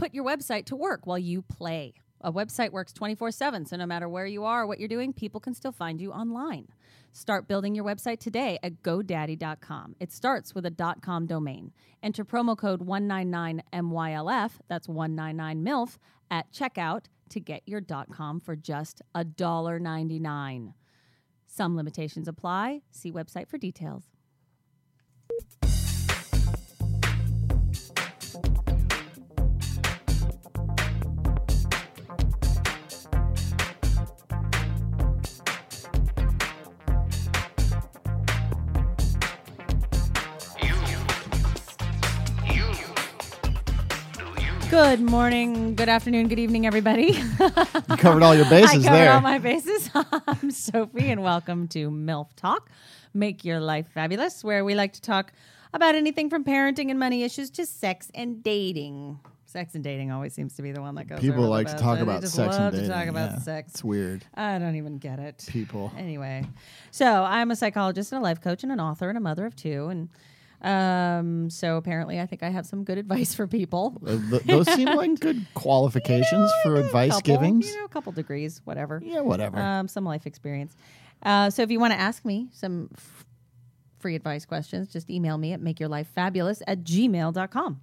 put your website to work while you play. A website works 24/7, so no matter where you are or what you're doing, people can still find you online. Start building your website today at GoDaddy.com. It starts with a .com domain. Enter promo code 199MYLF, that's 199MILF, at checkout to get your .com for just $1.99. Some limitations apply. See website for details. Good morning, good afternoon, good evening, everybody. You covered all your bases there. I covered all my bases. I'm Sophie, and welcome to MILF Talk, Make Your Life Fabulous, where we like to talk about anything from parenting and money issues to sex and dating. Sex and dating always seems to be the one that goes People over like the to best. talk They about just sex and love dating. to talk about Yeah, sex. it's weird. I don't even get it. People. Anyway, so I'm a psychologist and a life coach and an author and a mother of two, and so apparently I think I have some good advice for people. Those seem like good qualifications for advice givings. A couple degrees, whatever. Yeah, whatever. Some life experience. So if you want to ask me some free advice questions, just email me at makeyourlifefabulous@gmail.com.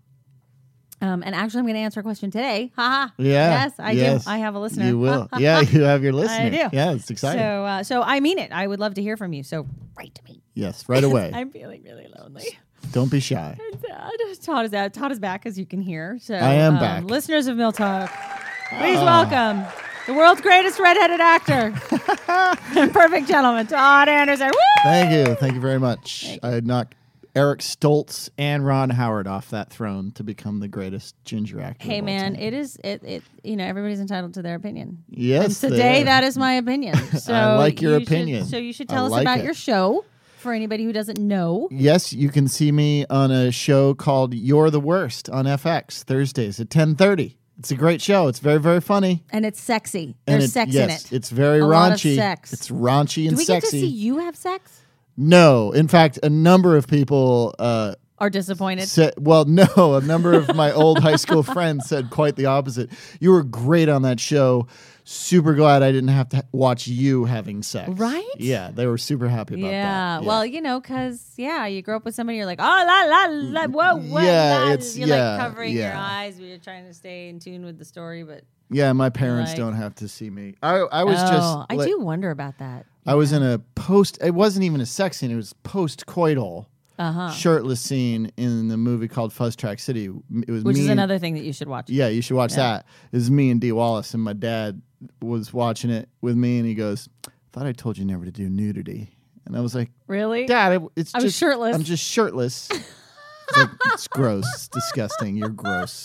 And actually, I'm going to answer a question today. Ha! Yeah. Yes, I do. I have a listener. You will. Yeah, you have your listener. I do. Yeah, it's exciting. So I mean it. I would love to hear from you. So write to me. Yes, right away. I'm feeling really lonely. Don't be shy. Todd is out. Todd is back, as you can hear. So I am back. Listeners of Mill Talk, please welcome the world's greatest redheaded actor, perfect gentleman, Todd Anderson. Woo! Thank you very much. I knocked Eric Stoltz and Ron Howard off that throne to become the greatest ginger actor. Hey of all man, time. it is everybody's entitled to their opinion. Yes, and today that is my opinion. So I like your opinion. So you should tell us like about it. your show for anybody who doesn't know. Yes, you can see me on a show called You're the Worst on FX Thursdays at 10:30. It's a great show. It's very, very funny. And it's sexy. There's sex in it. It's very a raunchy. Lot of sex. It's raunchy and Do we sexy. get to see you have sex? No. In fact, a number of people are disappointed. A number of my old high school friends said quite the opposite. You were great on that show. Super glad I didn't have to watch you having sex. Right? Yeah, they were super happy about that. Yeah. Well, because you grow up with somebody, you're like, oh, la, la, la, whoa, what? Yeah, you're like covering your eyes. You're trying to stay in tune with the story, but. Yeah, my parents don't have to see me. I was just. I do wonder about that. I was in a it wasn't even a sex scene. It was post-coital shirtless scene in the movie called Fuzz Track City. It was Which is another thing that you should watch. Yeah, you should watch that. It was me and Dee Wallace, and my dad was watching it with me, and he goes, I thought I told you never to do nudity. And I was like, really? Dad, I was shirtless. I'm just shirtless. It's like, it's gross. It's disgusting. You're gross.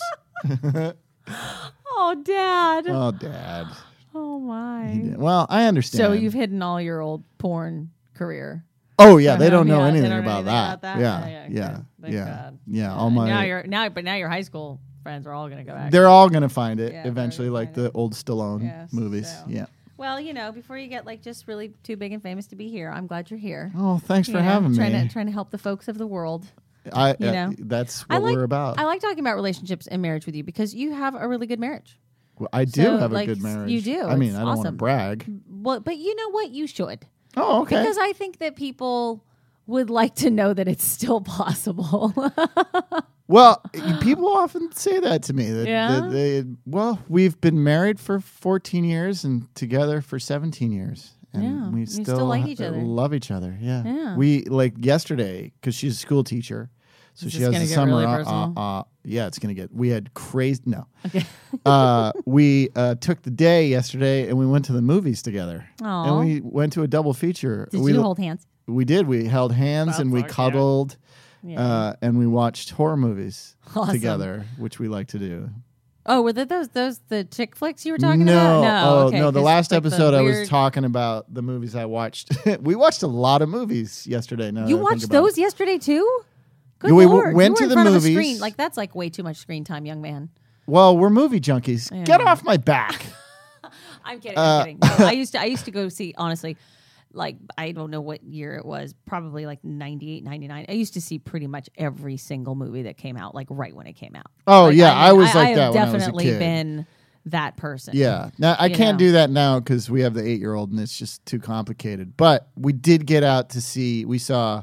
Oh, Dad. Oh, Dad. Oh, my. Well, I understand. So you've hidden all your old porn career. Oh yeah, they don't know anything about that. Yeah. Yeah. All my now your high school friends are all going to go back. They're all going to find it Yeah, eventually, like the old Stallone movies. So. Yeah. Well, before you get just really too big and famous to be here, I'm glad you're here. Oh, thanks for having me. Trying to help the folks of the world. That's what we're about. I like talking about relationships and marriage with you because you have a really good marriage. Well, I do have a good marriage. You do. I mean, I don't want to awesome. brag. Well, but you know what? You should. Oh, okay. Because I think that people would like to know that it's still possible. Well, people often say that to me. We've been married for 14 years and together for 17 years. And we still like each other. Love each other. Yeah. We yesterday, because she's a school teacher. So she has the summer. Really it's going to get. We had crazy. No. Okay. We took the day yesterday and we went to the movies together. Aww. And we went to a double feature. Did you hold hands? We did. We held hands and we cuddled. Yeah. And we watched horror movies together, which we like to do. Oh, were those the chick flicks you were talking about? No. The last episode I was talking about the movies I watched. We watched a lot of movies yesterday. You watched those yesterday too? Good we Lord. went you were to in the front movies. Of a screen. Like that's like way too much screen time, young man. Well, we're movie junkies. Yeah. Get off my back. I'm kidding. No, I used to go see, honestly, like, I don't know what year it was, probably like 98, 99. I used to see pretty much every single movie that came out, like right when it came out. Oh, yeah. I was like that when I was a kid. I've definitely been that person. Yeah. Now, I can't do that now because we have the 8-year-old and it's just too complicated. But we did get out to see, we saw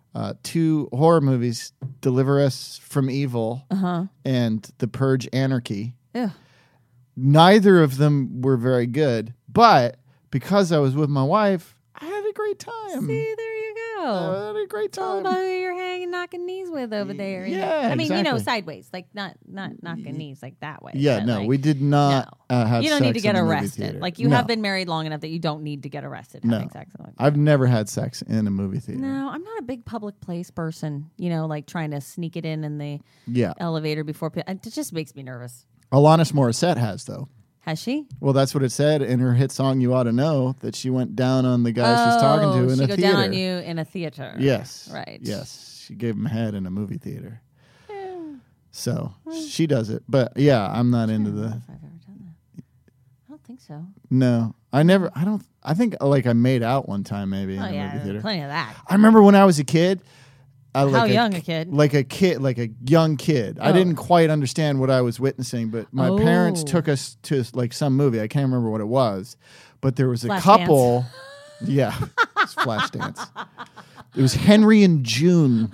2 horror movies, Deliver Us from Evil and The Purge Anarchy. Ugh. Neither of them were very good, but because I was with my wife, I had a great time. See, there you go. I had a great time. It's all about who you're hanging, knocking knees with over there. Yeah, I mean, exactly. Sideways, like not knocking knees like that way. Yeah, no, we did not have. You don't sex need to get in the arrested. movie theater. Like you have been married long enough that you don't need to get arrested having sex. I've never had sex in a movie theater. No, I'm not a big public place person. Like trying to sneak it in the elevator before people. It just makes me nervous. Alanis Morissette has, though. Has she? Well, that's what it said in her hit song "You Ought to Know," that she went down on the guy she's talking to in a theater. She go down on you in a theater. Yes. Right. Yes. She gave him head in a movie theater. Yeah. So she does it, but yeah, I'm not into the. I don't know if I've ever done that. I don't think so. No, I never. I don't. I think like I made out one time maybe in a movie theater. Plenty of that. I remember when I was a kid. How young a kid? Like a young kid. I didn't quite understand what I was witnessing, but my parents took us to like some movie. I can't remember what it was, but there was a couple. Yeah, it's Flashdance. It was Henry and June.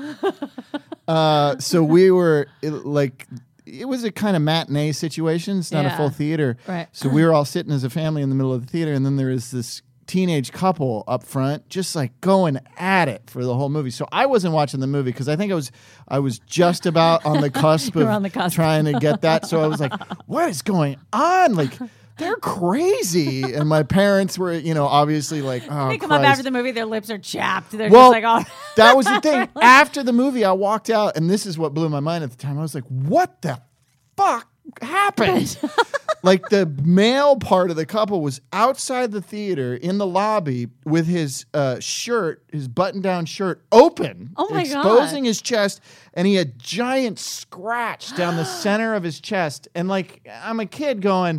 So we were it was a kind of matinee situation. It's not a full theater. Right. So we were all sitting as a family in the middle of the theater, and then there was this teenage couple up front just like going at it for the whole movie. So I wasn't watching the movie because I think I was just about on the cusp of trying to get that. So I was like, what is going on? Like, they're crazy. And my parents were, obviously like, oh, they come Christ. up after the movie, their lips are chapped. They're just like, oh. That was the thing. After the movie, I walked out, and this is what blew my mind at the time. I was like, what the fuck happened? Like, the male part of the couple was outside the theater in the lobby with his shirt, his button-down shirt, open, exposing his chest, and he had giant scratch down the center of his chest. And like, I'm a kid going,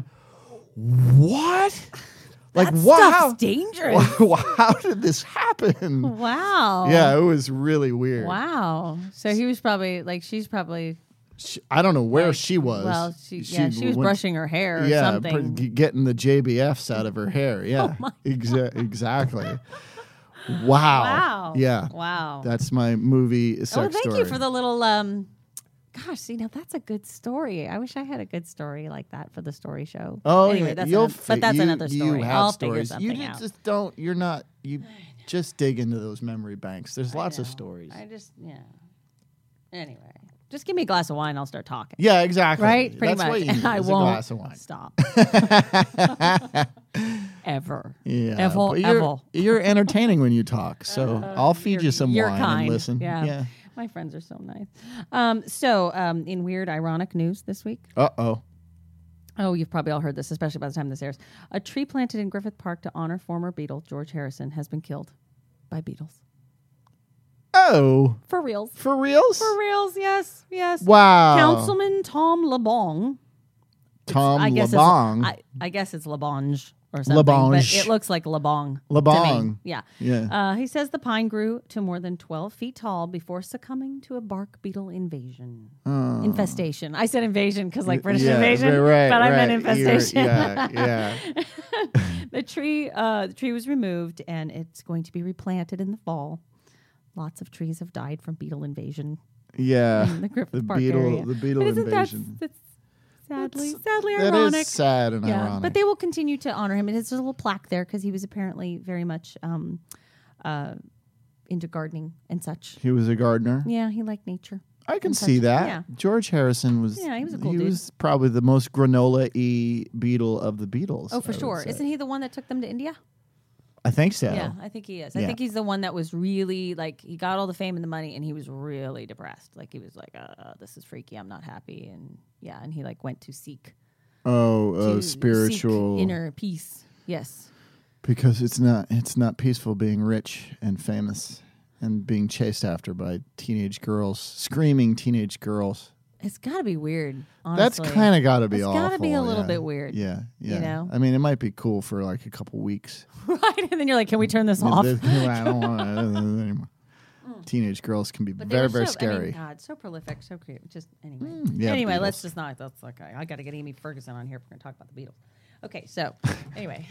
what? Like, wow, stuff's dangerous. How did this happen? Wow. Yeah, it was really weird. Wow. So he was probably like, she's probably. I don't know where she was. Well, she was brushing her hair or something. Getting the JBFs out of her hair. Yeah, exactly. Wow. Yeah. Wow. That's my movie sex story. Thank you for the little. Gosh, that's a good story. I wish I had a good story like that for the story show. Oh, anyway, that's another story. I'll figure something out. Just don't. You're not. You just dig into those memory banks. There's lots of stories. Anyway. Just give me a glass of wine, I'll start talking. Yeah, exactly. Right? Pretty That's much. what you need, I won't a glass of wine. Stop. Ever. Yeah. Ever. You're entertaining when you talk, so I'll feed you some wine and listen. Yeah. My friends are so nice. In weird, ironic news this week. Uh-oh. Oh, you've probably all heard this, especially by the time this airs. A tree planted in Griffith Park to honor former Beatle George Harrison has been killed by beetles. Oh. For reals. For reals? For reals, yes. Wow. Councilman Tom LeBong. I guess it's LeBonge or something. LeBonge. But it looks like LeBong. LeBong. Yeah. He says the pine grew to more than 12 feet tall before succumbing to a bark beetle infestation. I said invasion because like British invasion, but I meant infestation. The tree was removed and it's going to be replanted in the fall. Lots of trees have died from beetle invasion. Yeah, in the Griffith Park area. The beetle invasion. That's sadly ironic. That is sad and ironic. But they will continue to honor him. And there's a little plaque there because he was apparently very much into gardening and such. He was a gardener? Yeah, he liked nature. I can see that. Yeah. George Harrison was. Yeah, he was a cool dude. He was probably the most granola-y Beatle of the Beatles. Oh, for sure. Isn't he the one that took them to India? I think so. Yeah, I think he is. I think he's the one that was really like he got all the fame and the money, and he was really depressed. Like he was like, "This is freaky. I'm not happy." And he like went to seek. Spiritual seek inner peace. Yes. Because it's not peaceful being rich and famous and being chased after by teenage girls, screaming teenage girls. It's got to be weird, honestly. That's kind of got to be awful. It's got to be a little bit weird. Yeah. You know? I mean, it might be cool for like a couple weeks. Right. And then you're like, can we turn this off? I don't want it anymore. Teenage girls can be very, very scary. I mean, God, so prolific, so cute. Just anyway. Anyway, let's just not. That's like I got to get Amy Ferguson on here if we're going to talk about the Beatles. Okay, so anyway,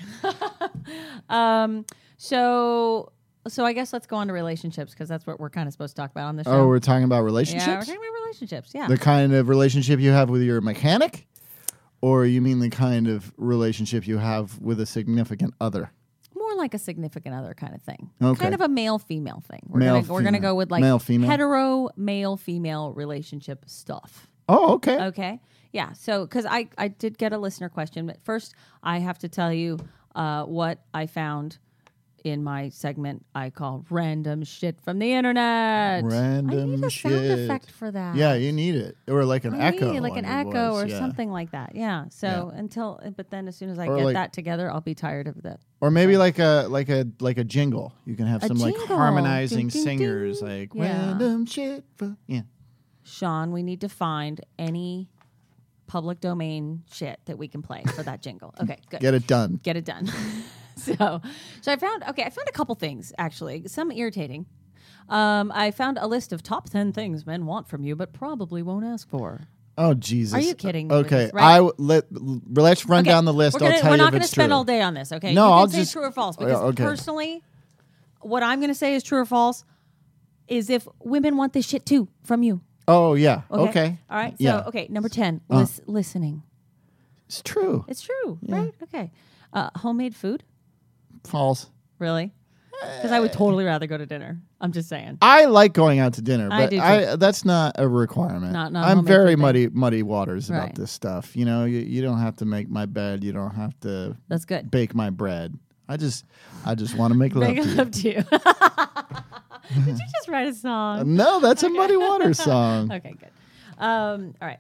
so I guess let's go on to relationships because that's what we're kind of supposed to talk about on this show. Oh, we're talking about relationships? Yeah, we're talking about relationships. Yeah, the kind of relationship you have with your mechanic, or you mean the kind of relationship you have with a significant other? More like a significant other kind of thing. Okay. Kind of a male-female thing. We're gonna go with like hetero male-female relationship stuff. Oh, okay. Okay. Yeah. So, because I did get a listener question, but first I have to tell you what I found in my segment I call random shit from the internet. Random I need a shit. sound effect for that. Yeah, you need it. Or like an echo. Like an echo or something like that. Yeah. So but then as soon as I get that together, I'll be tired of that. Or maybe like a jingle. You can have some like harmonizing singers like random shit for Sean, we need to find any public domain shit that we can play for that jingle. Okay, good. Get it done. Get it done. So I found a couple things actually, some irritating. I found a list of top 10 things men want from you, but probably won't ask for. Oh Jesus! Are you kidding me? Okay, Right? Let's run down the list. I'll tell you if it's true. We're not going to spend all day on this. Okay? No, I'll say true or false because personally, what I'm going to say is true or false is if women want this shit too from you. Oh yeah. Okay. All right. So okay, number 10, listening. It's true. It's true, right? Okay. Homemade food. False. Really? Because I would totally rather go to dinner. I'm just saying. I like going out to dinner, but I do too. That's not a requirement. Not I'm very muddy waters about this stuff. You know, you don't have to make my bed. You don't have to. That's good. Bake my bread. I just want to make love to you. Did you just write a song? No, that's a Muddy Waters song. Okay, good. All right.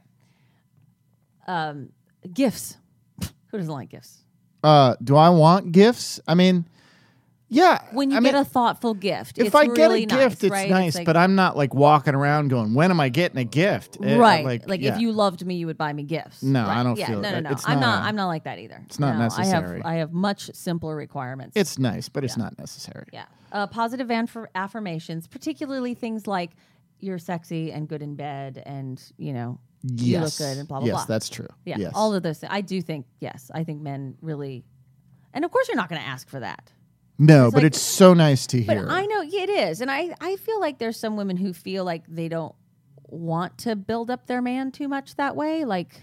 Gifts. Who doesn't like gifts? Do I want gifts? I mean, yeah. When you get a thoughtful gift, if I get a gift, it's nice. But I'm not like walking around going, "When am I getting a gift?" Right. If you loved me, you would buy me gifts. No, right? I don't feel that. No. I'm not like that either. It's not necessary. I have much simpler requirements. It's nice, but it's not necessary. Yeah. Positive affirmations, particularly things like you're sexy and good in bed, and you look good and blah blah blah. Yes, that's true. Yeah, yes. All of those things. I do think I think men really, and of course you're not going to ask for that. No, but it's so nice to hear. But I know it is, and I feel like there's some women who feel like they don't want to build up their man too much that way, like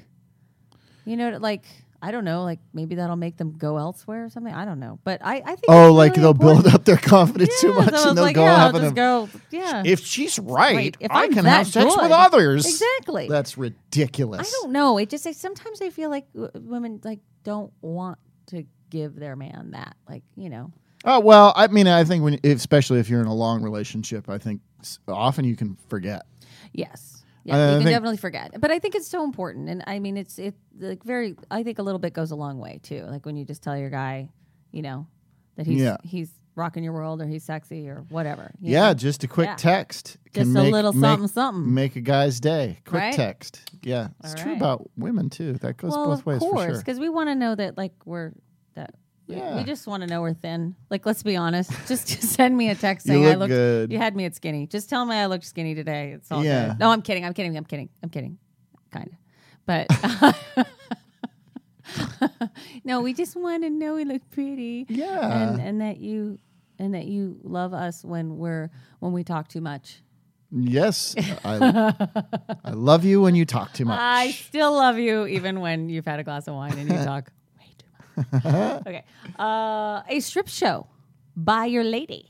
I don't know, like maybe that'll make them go elsewhere or something. I don't know, but I think like they'll build up their confidence too much and they'll go if she's right, if I can have sex with others. Exactly, that's ridiculous. I don't know. It just sometimes I feel like women don't want to give their man that, Oh, well, I mean, I think especially if you're in a long relationship, I think often you can forget. Yes. Yeah, you can definitely forget. But I think it's so important. And I mean, it's I think a little bit goes a long way too. Like when you just tell your guy, that he's rocking your world or he's sexy or whatever. Just a quick text. Just a little something. Make a guy's day. Quick text. Yeah. It's true about women too. That goes both ways for sure. Of course, because we want to know that we just want to know we're thin. Like, let's be honest. Just send me a text saying I looked good. You had me at skinny. Just tell me I looked skinny today. It's all good. No, I'm kidding. Kind of. But no, we just want to know we look pretty. Yeah. And that you love us when we talk too much. Yes. I love you when you talk too much. I still love you even when you've had a glass of wine and you talk. Okay. A strip show by your lady.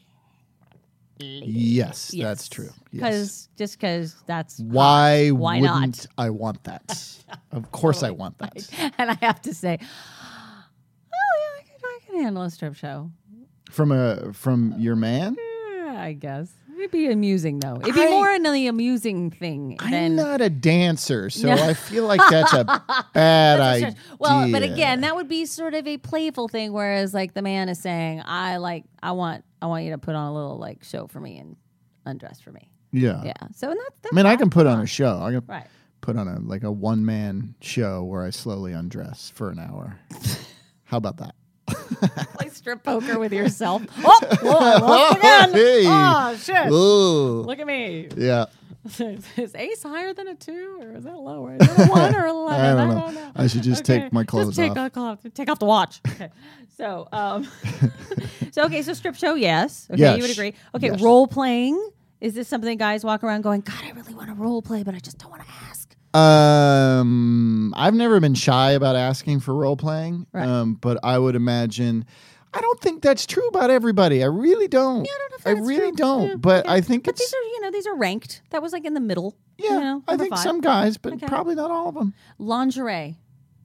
Yes, that's true. Because that's why wouldn't not? I want that? Of course, I want that. And I have to say, I can handle a strip show from your man. Yeah, I guess. It'd be amusing, though. It'd be more an amusing thing. I'm not a dancer, so I feel like that's a bad idea. Well, but again, that would be sort of a playful thing, whereas like the man is saying, I want you to put on a little show for me and undress for me. Yeah. Yeah. So that's I can put on a show. Right. put on a one-man show where I slowly undress for an hour. How about that? Play strip poker with yourself. Oh, I lost again. Hey. Oh, shit. Ooh. Look at me. Yeah. Is ace higher than a 2 or is that lower? Is it a 1 or 11? I don't know. I should just take my clothes off. Take off the watch. Okay. So, so strip show, yes. Okay, yes. You would agree. Okay, yes. Role playing. Is this something guys walk around going, God, I really want to role play, but I just don't want to ask? I've never been shy about asking for role playing, right. But I would imagine. I don't think that's true about everybody. I really don't. Yeah, I don't know if that's really true. don't. Yeah, but okay. I think but these are ranked. That was like in the middle. Yeah, I think 5. some guys, but probably not all of them. Lingerie.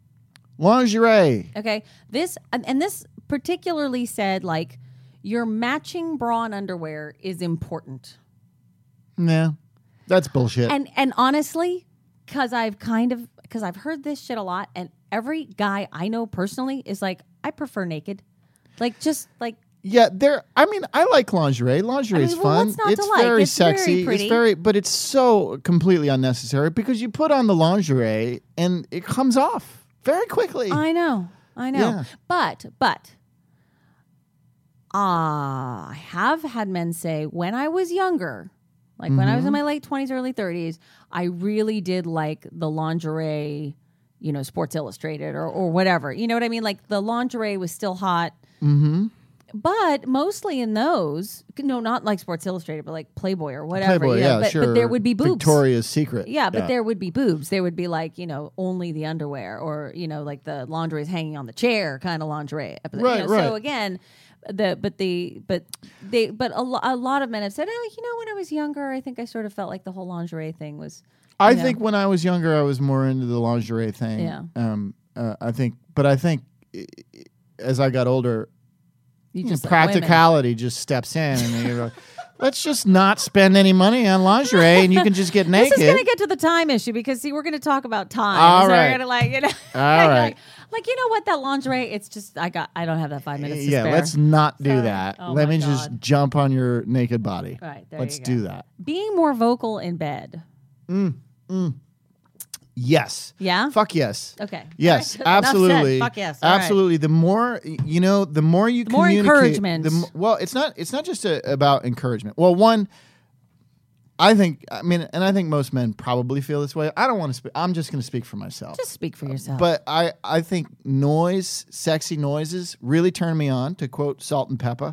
Okay. This particularly said like your matching bra and underwear is important. Yeah, that's bullshit. And honestly, because I've heard this shit a lot, and every guy I know personally is like, I prefer naked. Like, just like. Yeah, I like lingerie. Lingerie is fun. What's not it's to like? Very it's sexy. Very pretty. But it's so completely unnecessary because you put on the lingerie and it comes off very quickly. I know. Yeah. But I have had men say when I was younger, like when I was in my late 20s, early 30s, I really did like the lingerie, Sports Illustrated or whatever. You know what I mean? Like the lingerie was still hot. Mm-hmm. But mostly in those, no, not like Sports Illustrated, but like Playboy or whatever. Playboy, but, sure. But there would be boobs. Victoria's Secret. Yeah, but there would be boobs. There would be like, only the underwear or, like the lingerie is hanging on the chair kind of lingerie. Right. So again, a lot of men have said, when I was younger, I think I sort of felt like the whole lingerie thing was. I think when I was younger, I was more into the lingerie thing. Yeah. I think as I got older, like practicality just steps in, and you're like, let's just not spend any money on lingerie, and you can just get naked. This is going to get to the time issue because we're going to talk about time. All so right. We're going to All right. Like, you know what? That lingerie, it's just I don't have that 5 minutes to spare. Yeah, let's not do that. Oh Let me God. just jump on your naked body. All right, let's do that. Being more vocal in bed. Yes. Yeah? Fuck yes. Okay. Yes, right. absolutely. Fuck yes. Absolutely. Right. The more the more you the more communicate, encouragement. It's not just about encouragement. Well, one, I think most men probably feel this way. I don't want to speak. I'm just going to speak for myself. Just speak for yourself. But I think sexy noises really turn me on, to quote Salt and Pepper.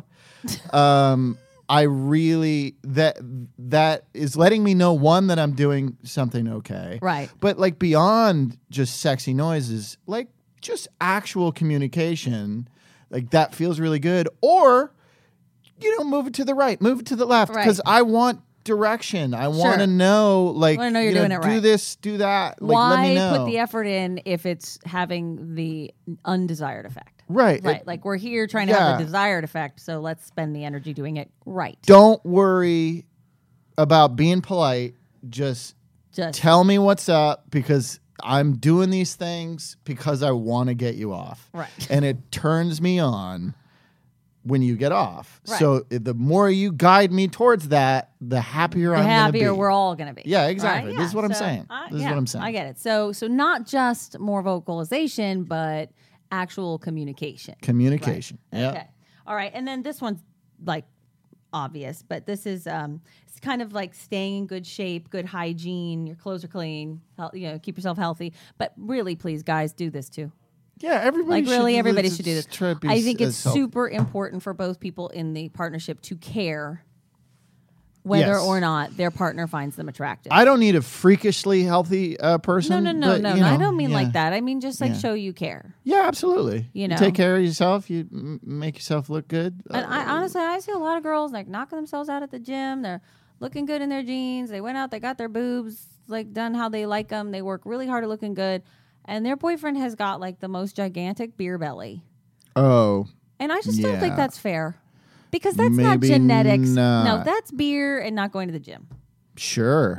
I really that is letting me know, one, that I'm doing something okay. Right. But like beyond just sexy noises, like just actual communication, like that feels really good. Or, move it to the right, move it to the left. Because I want direction. I want to know, like, you're doing it right. Do this, do that. Like, why let me know. put the effort in if it's having the undesired effect? Right. Like we're here trying to have the desired effect, so let's spend the energy doing it right. Don't worry about being polite. Just tell me what's up, because I'm doing these things because I want to get you off. Right. And it turns me on when you get off. Right. So the more you guide me towards that, the happier I'm going to be. The happier we're all going to be. Yeah, exactly. Right? This is what I'm saying. This is what I'm saying. I get it. So not just more vocalization, but actual communication. Communication. Right. Yeah. Okay. All right. And then this one's like obvious, but this is it's kind of like staying in good shape, good hygiene. Your clothes are clean. Keep yourself healthy. But really, please, guys, do this too. Yeah, everybody should do this. I think it's healthy. super important for both people in the partnership to care whether or not their partner finds them attractive. I don't need a freakishly healthy person. No. I don't mean like that. I mean just like show you care. Yeah, absolutely. You take care of yourself. You make yourself look good. And I see a lot of girls like knocking themselves out at the gym. They're looking good in their jeans. They went out. They got their boobs like done how they like them. They work really hard at looking good, and their boyfriend has got like the most gigantic beer belly. Oh. And I just don't think that's fair. Because that's not genetics. No, that's beer and not going to the gym. Sure.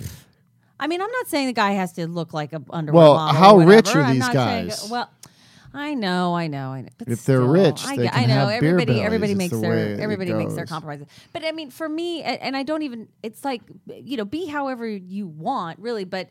I'm not saying the guy has to look like an underwear model. Well, how or rich are I'm these not guys? Saying, I know. But if they're rich, they can have everybody. Beer bellies. Everybody makes their compromises. But I mean, for me, and I don't even. It's like be however you want, really. But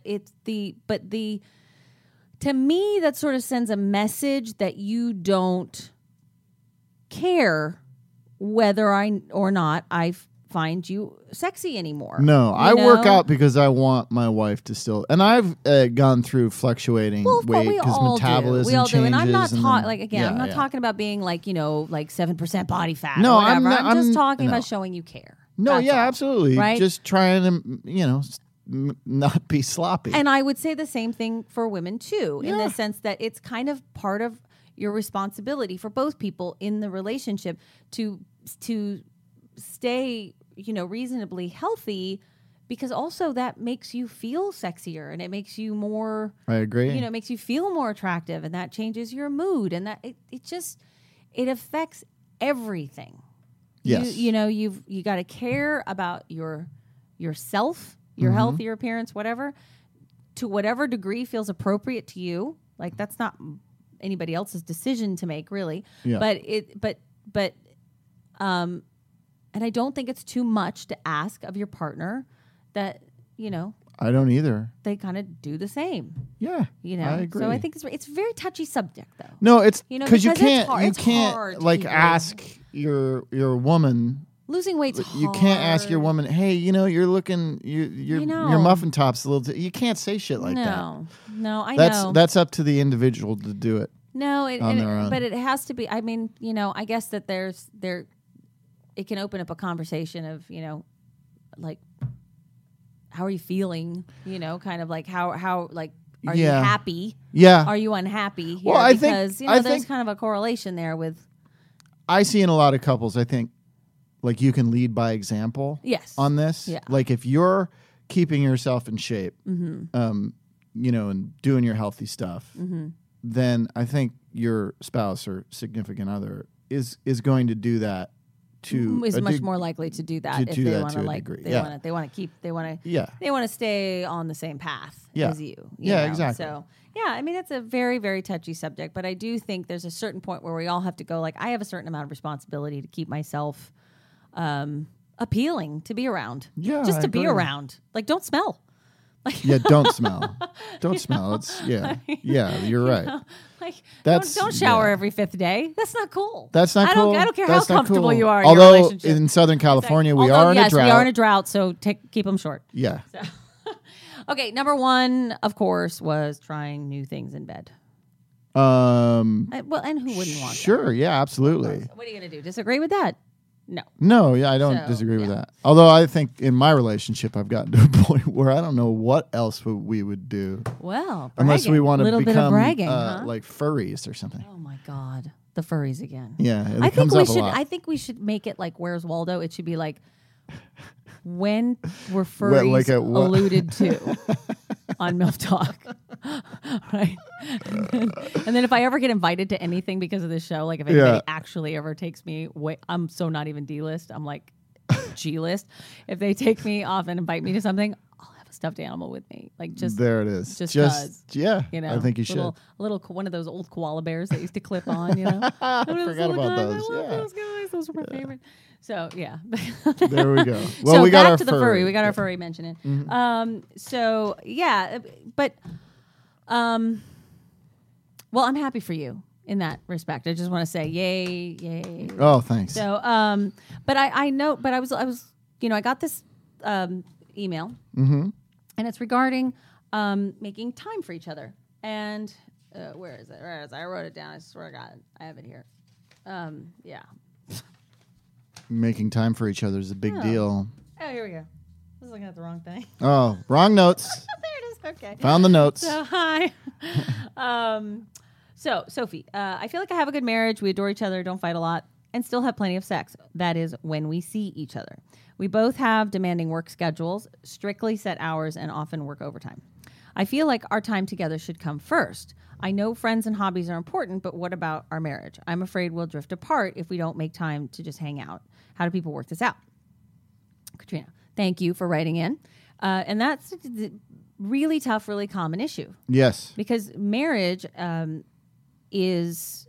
to me, that sort of sends a message that you don't care whether or not I find you sexy anymore. No, I work out because I want my wife to still, and I've gone through fluctuating weight because metabolism changes. And I'm not I'm not talking about being like 7% body fat. No, or whatever. I'm just talking about showing you care. No, That's all, absolutely. Right? Just trying to not be sloppy. And I would say the same thing for women too, in the sense that it's kind of part of your responsibility for both people in the relationship to stay reasonably healthy, because also that makes you feel sexier and it makes you more. I agree. It makes you feel more attractive, and that changes your mood, and that it affects everything. Yes. You got to care about yourself, your health, your appearance, whatever, to whatever degree feels appropriate to you. Like, that's not anybody else's decision to make, really. Yeah. But and I don't think it's too much to ask of your partner that, I don't either. They kind of do the same. Yeah. I agree. So I think it's a very touchy subject, though. No, it's because you can't hard ask your woman. Losing weight's hard. You can't ask your woman, hey, you're looking, your muffin top's a little. You can't say shit like that. No, I know. That's up to the individual to do it. No, on their own. But it has to be. I mean, I guess that it can open up a conversation of, like, how are you feeling? Kind of like how like, are you happy? Yeah. Are you unhappy? Well, I think there's kind of a correlation there with. I see in a lot of couples, I think, like, you can lead by example. Yes. On this. Yeah. Like, if you're keeping yourself in shape, and doing your healthy stuff, then I think your spouse or significant other is going to do that. Is much more likely to do that if they want to they want to stay on the same path as you. Exactly. So I mean, it's a very, very touchy subject, but I do think there's a certain point where we all have to go, like, I have a certain amount of responsibility to keep myself appealing to be around. Yeah, just to be around. Like, don't smell. Don't smell. Don't smell. It's you're right. Don't shower every fifth day. That's not cool. That's not cool. I don't care how comfortable you are. Although in your relationship. In Southern California, we are in a drought. We are in a drought, so keep them short. Yeah. So. Okay, number one, of course, was trying new things in bed. And who wouldn't want that? Sure, yeah, absolutely. What are you going to do? Disagree with that? No, I don't disagree with that. Although I think in my relationship, I've gotten to a point where I don't know what else we would do. Well, unless we want to become bragging, like furries or something. Oh my God, the furries again. Yeah, it comes up a lot. I think we should make it like Where's Waldo? It should be like, when were furries alluded to on MILF Talk? Right. And then if I ever get invited to anything because of this show, like if anybody actually ever takes me, I'm so not even D-list. I'm like G-list. If they take me off and invite me to something, I'll have a stuffed animal with me. Like, just there it is. Just yeah. I think you should. A little one of those old koala bears that used to clip on. I forgot about those. I love those guys. Those were my favorite. So yeah. There we go. Well, so we got back our to the furry. We got our furry mentioning. So yeah, but well, I'm happy for you in that respect. I just want to say, yay. Oh, thanks. So, but I know, but I was, I got this email, and it's regarding making time for each other. And where is it? I wrote it down. I swear to God, I have it here. Yeah. Making time for each other is a big deal. Oh, here we go. I was looking at the wrong thing. Oh, wrong notes. There it is. Okay. Found the notes. So, hi. So, Sophie, I feel like I have a good marriage. We adore each other, don't fight a lot, and still have plenty of sex. That is when we see each other. We both have demanding work schedules, strictly set hours, and often work overtime. I feel like our time together should come first. I know friends and hobbies are important, but what about our marriage? I'm afraid we'll drift apart if we don't make time to just hang out. How do people work this out? Katrina, thank you for writing in. And that's a really tough, really common issue. Yes. Because marriage is,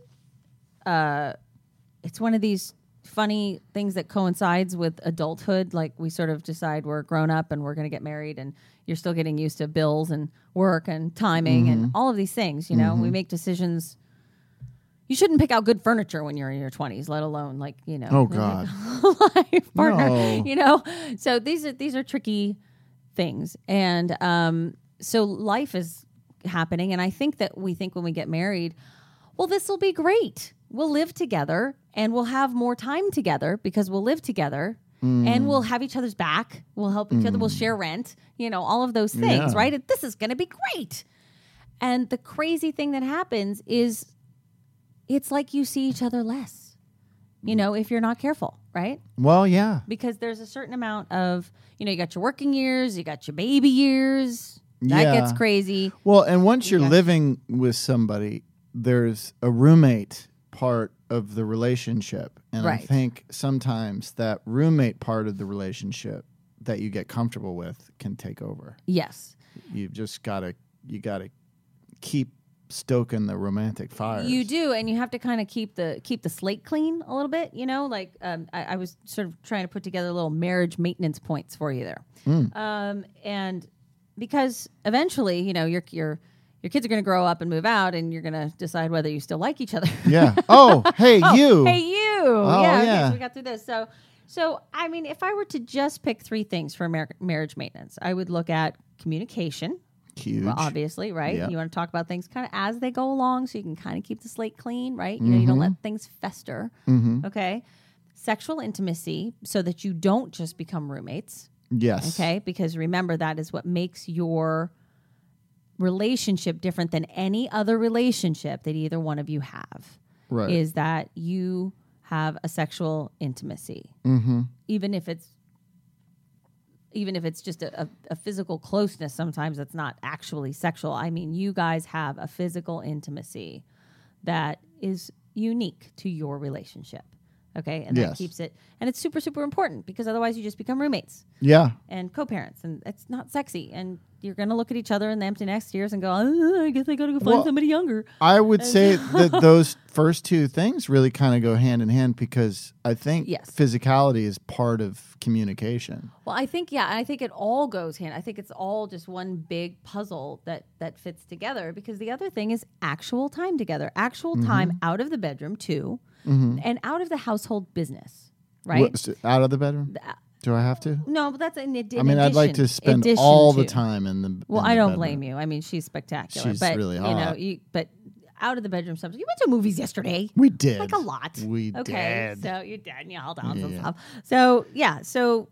it's one of these funny things that coincides with adulthood. Like we sort of decide we're grown up and we're going to get married, and you're still getting used to bills and work and timing and all of these things. You know, we make decisions. You shouldn't pick out good furniture when you're in your 20s, let alone like, you know, oh God, life partner. No. You know, so these are tricky things, and so life is happening, and I think that we think when we get married, well, this will be great. We'll live together, and we'll have more time together because we'll live together, and we'll have each other's back. We'll help each other. We'll share rent. You know, all of those things, right? And this is going to be great. And the crazy thing that happens is, it's like you see each other less, you know, if you're not careful, right? Well, yeah. Because there's a certain amount of, you know, you got your working years, you got your baby years. That gets crazy. Well, and once you're living with somebody, there's a roommate part of the relationship. And I think sometimes that roommate part of the relationship that you get comfortable with can take over. Yes. You've just got to keep stoking the romantic fires. You do, and you have to kind of keep the slate clean a little bit, you know, like I was sort of trying to put together little marriage maintenance points for you there. And because eventually, you know, your kids are going to grow up and move out, and you're going to decide whether you still like each other. Yeah. Oh, hey, you. Hey, you. Oh, yeah. Okay, so we got through this. So I mean, if I were to just pick 3 things for marriage maintenance, I would look at communication. Huge. Well, obviously, right? Yep. You want to talk about things kind of as they go along, so you can kind of keep the slate clean, right? You know, you don't let things fester. Okay. Sexual intimacy, so that you don't just become roommates. Yes. Okay. Because remember, that is what makes your relationship different than any other relationship that either one of you have. Right. Is that you have a sexual intimacy, even if it's just a physical closeness. Sometimes it's not actually sexual. I mean, you guys have a physical intimacy that is unique to your relationship. Okay. And that keeps it. And it's super, super important, because otherwise you just become roommates. Yeah. And co-parents. And it's not sexy. And you're going to look at each other in the empty nest years and go, I guess I got to go find somebody younger. I would say that those first 2 things really kind of go hand in hand, because I think physicality is part of communication. Well, I think it all goes hand. I think it's all just one big puzzle that fits together, because the other thing is actual time together, actual time out of the bedroom too, and out of the household business, right? Out of the bedroom? Do I have to? No, but that's an addition. I mean, I'd like to spend all the time in the Well, I don't blame you. I mean, she's spectacular. She's really hot. You know, but out of the bedroom sometimes. You went to movies yesterday. We did. Like a lot. We did. So you did, and you all dance and stuff. So, yeah. So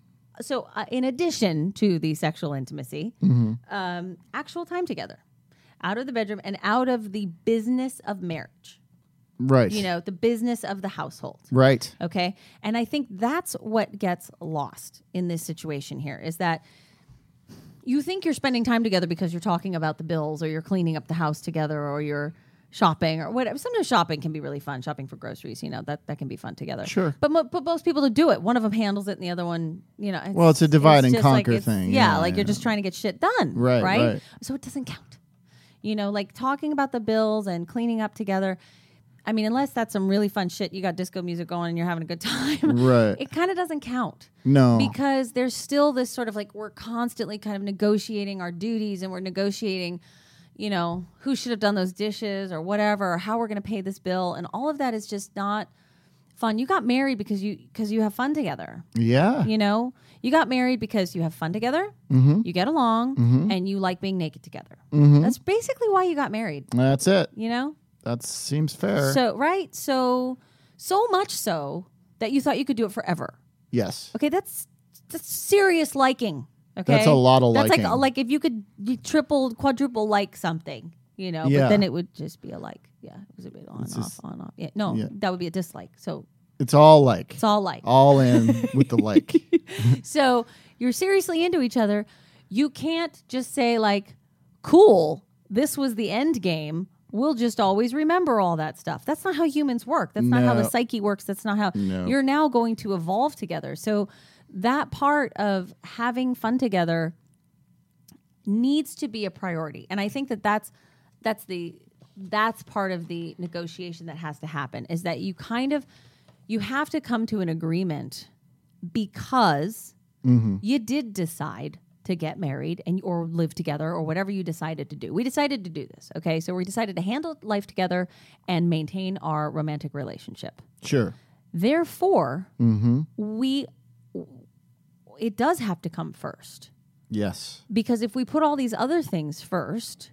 in addition to the sexual intimacy, actual time together, out of the bedroom and out of the business of marriage. Right. You know, the business of the household. Right. Okay. And I think that's what gets lost in this situation here, is that you think you're spending time together because you're talking about the bills, or you're cleaning up the house together, or you're shopping or whatever. Sometimes shopping can be really fun. Shopping for groceries, you know, that can be fun together. Sure. But most people do it. One of them handles it and the other one, you know. It's a divide and conquer thing. Yeah. You're just trying to get shit done. Right. So it doesn't count. You know, like talking about the bills and cleaning up together. I mean, unless that's some really fun shit, you got disco music going and you're having a good time. Right. It kind of doesn't count. No. Because there's still this sort of like, we're constantly kind of negotiating our duties, and we're negotiating, you know, who should have done those dishes or whatever, or how we're going to pay this bill. And all of that is just not fun. You got married because you have fun together. Yeah. You know, you got married because you have fun together, you get along, and you like being naked together. That's basically why you got married. That's it. You know? That seems fair. So, right? So much so that you thought you could do it forever. Yes. Okay, that's serious liking. Okay? That's a lot of liking. That's like if you could triple, quadruple like something, you know, but then it would just be a like. Yeah, it was a bit on, off. Yeah, no, that would be a dislike. So it's all like. It's all like. All in with the like. So you're seriously into each other. You can't just say like, cool, this was the end game. We'll just always remember all that stuff. That's not how humans work. That's not how the psyche works. That's not how you're now going to evolve together. So that part of having fun together needs to be a priority. And I think that's the that's part of the negotiation that has to happen, is that you have to come to an agreement because you did decide to get married or live together or whatever you decided to do. We decided to do this, okay? So we decided to handle life together and maintain our romantic relationship. Sure. Therefore, it does have to come first. Yes. Because if we put all these other things first,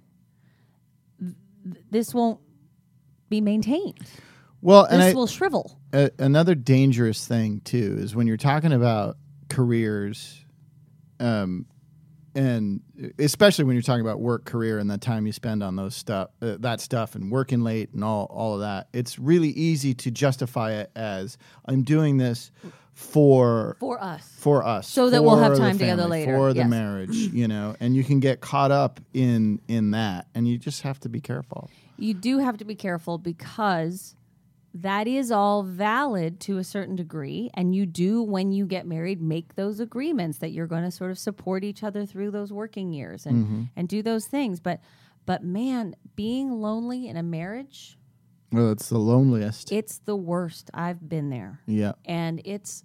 this won't be maintained. Well, this will shrivel. Another dangerous thing, too, is when you're talking about careers, and especially when you're talking about work, career, and the time you spend on that stuff and working late and all of that, it's really easy to justify it as I'm doing this for us, so that we'll have time together later, for the marriage, and you can get caught up in that, and you just have to be careful. You do have to be careful because that is all valid to a certain degree, and you do, when you get married, make those agreements that you're going to sort of support each other through those working years and do those things. But man, being lonely in a marriage, well, it's the loneliest. It's the worst. I've been there. Yeah, and it's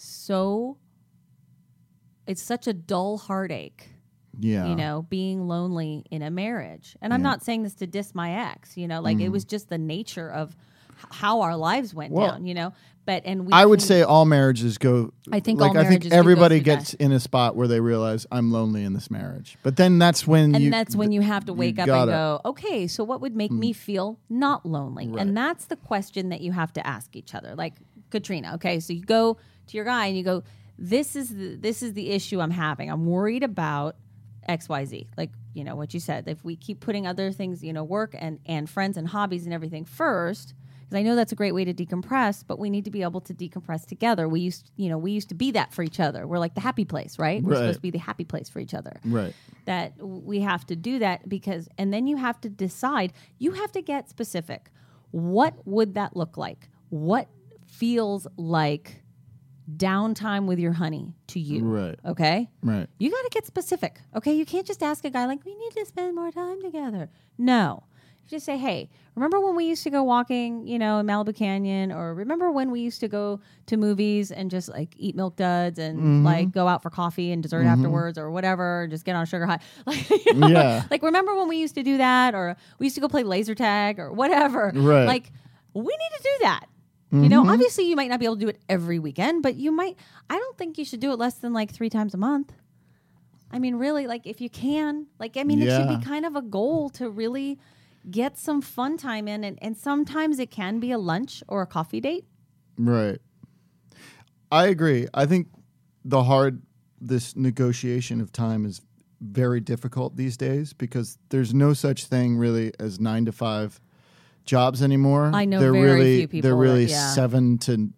such a dull heartache. Yeah, being lonely in a marriage, and I'm not saying this to diss my ex. It was just the nature of how our lives went down, but I would say all marriages go. I think all marriages. I think everybody gets in a spot where they realize I'm lonely in this marriage. But then that's when you have to wake up and go, okay, so what would make me feel not lonely? Right. And that's the question that you have to ask each other. Like Katrina, okay, so you go to your guy and you go, this is the issue I'm having. I'm worried about XYZ. Like, what you said. If we keep putting other things, work and friends and hobbies and everything first. I know that's a great way to decompress, but we need to be able to decompress together. We used to be that for each other. We're like the happy place, right? We're supposed to be the happy place for each other. Right. That we have to do that and then you have to decide, you have to get specific. What would that look like? What feels like downtime with your honey to you? Right. Okay? Right. You got to get specific. Okay? You can't just ask a guy like, we need to spend more time together. No. Just say, hey, remember when we used to go walking, in Malibu Canyon? Or remember when we used to go to movies and just like eat Milk Duds and like go out for coffee and dessert afterwards or whatever, just get on a sugar high? Like, remember when we used to do that? Or we used to go play laser tag or whatever. Right. Like, we need to do that. Obviously you might not be able to do it every weekend, but you might. I don't think you should do it less than like 3 times a month. I mean, really, like if you can, it should be kind of a goal to really get some fun time in, and sometimes it can be a lunch or a coffee date. Right. I agree. I think this negotiation of time is very difficult these days because there's no such thing really as 9-to-5 jobs anymore. I know very few people. They're really 7 to 9.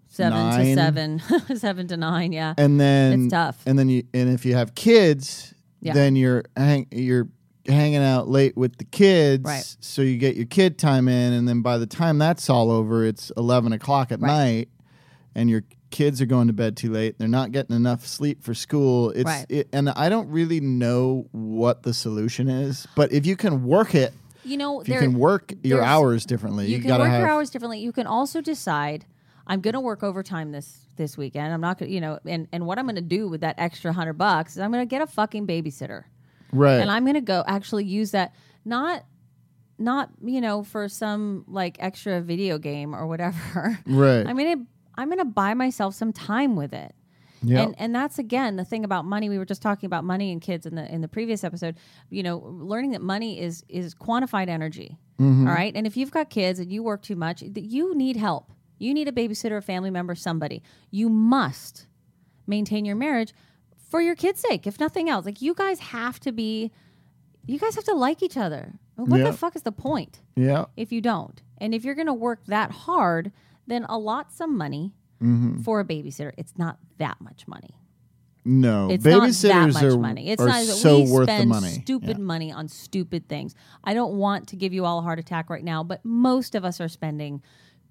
7 to 9, yeah. And then it's tough. And if you have kids, then you're hanging out late with the kids, right. So you get your kid time in, and then by the time that's all over, it's 11 o'clock at night, and your kids are going to bed too late. They're not getting enough sleep for school. And I don't really know what the solution is, but if you can work it, you can work your hours differently. You can work your hours differently. You can also decide, I'm going to work overtime this weekend. I'm not going to, and what I'm going to do with that extra $100 is I'm going to get a fucking babysitter. Right. And I'm going to go actually use that, not for some like extra video game or whatever. Right. I'm going to buy myself some time with it. Yeah. And that's again the thing about money. We were just talking about money and kids in the previous episode. Learning that money is quantified energy. All right? And if you've got kids and you work too much, you need help. You need a babysitter, a family member, somebody. You must maintain your marriage for your kids' sake, if nothing else. Like you guys have to like each other. What the fuck is the point? Yeah. If you don't. And if you're going to work that hard, then allot some money for a babysitter. It's not that much money. No, it's babysitters not that much money. It's are not so we worth spend the money. Stupid money on stupid things. I don't want to give you all a heart attack right now, but most of us are spending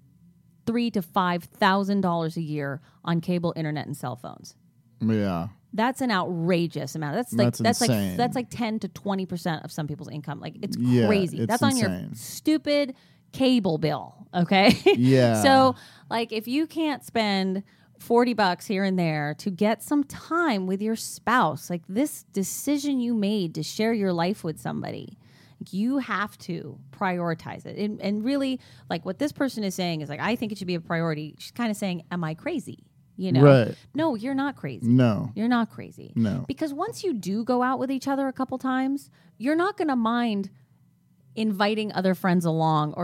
$3,000 to $5,000 a year on cable, internet, and cell phones. Yeah. That's an outrageous amount. That's like 10 to 20% of some people's income. Like it's crazy. It's that's insane. On your stupid cable bill. Okay. Yeah. So like if you can't spend $40 here and there to get some time with your spouse, like this decision you made to share your life with somebody, you have to prioritize it. And really, like what this person is saying is like, I think it should be a priority. She's kind of saying, am I crazy? You know? Right. No, you're not crazy. No. You're not crazy. No. Because once you do go out with each other a couple times, you're not going to mind inviting other friends along